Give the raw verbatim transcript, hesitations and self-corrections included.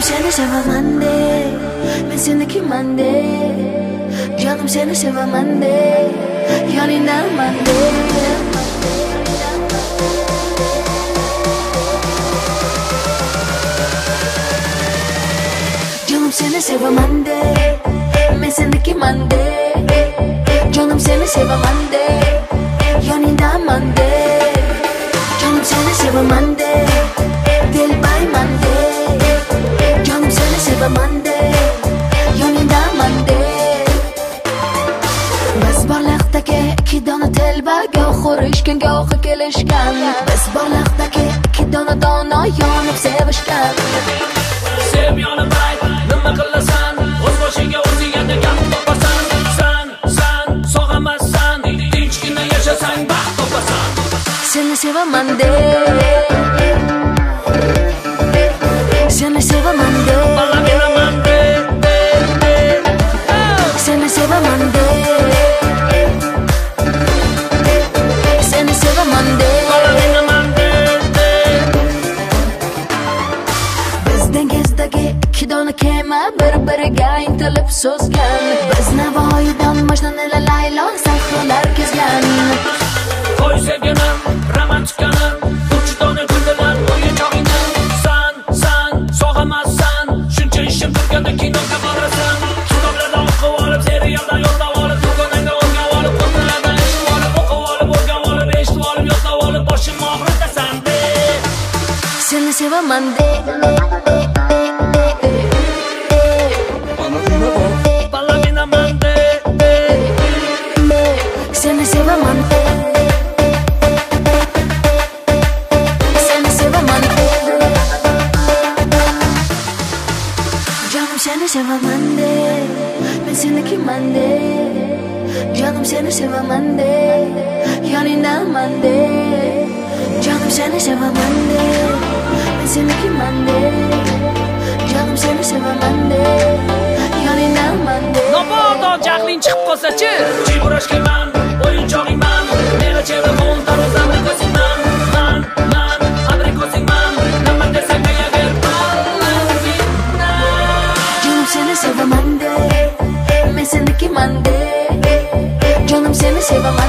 seni sevaman de, men senikiman de. Canım seni sevaman de, yanındaman de. Canım seni sevaman de, men senikiman de. Canım seni sevaman de, yanındaman de. Canım seni sevaman de, dilbayman de. Canım seni sevaman de, yanındaman de. Biz borliqdagi ikki dona telba, goh urishgan goh kelishgan. Biz borliqdagi ikki dona dono yonib sevishgan. Sev yonimay, nima qilasan? O'z boshiga o'zingga gap topasan. San, san, sog'amassan, tinchgina yashasang baxt topasan. Seni sevaman de, seni sevaman de. Balaginaman de, de, de. Seni sevaman de, seni sevaman de. Balaginaman de, de. Biz dengizdagi ikki dona kema bir-biriga intilib so'zgan. Biz Navoiydan Majnun ila Laylo sahrolar kezgan. Qo'y sevginim, romantikanim, uch dona kundalar o'yinchog'ingni. San, san, sog'amassan, shuncha ishim turganda kinoga borasan. Kitoblarda o'qib olib, serialdan yodlab olib, do'koningda o'rganib olib, qo'llardan eshitib olib, o'qib olib, o'rganib olib, eshitib olib, yodlab olib, boshim og'ritasan de. Seni sevaman de, Balaginaman de, de. seni sevaman de. Seni sevaman de. Canım seni sevaman de, men senikiman de. Canım seni sevaman de, yanındaman de. Canım seni sevaman de, men senikiman de. Canım seni sevaman de, yanındaman de. Mabodo jahling chiqib qolsa-chi, jibrashkiman, o'yinchog'ingman, meni telefon tarozamni ko'zingman, man, man, abrikosingman, nima desang agar balagina. Canım seni sevaman de, men senikiman de. Canım seni sevaman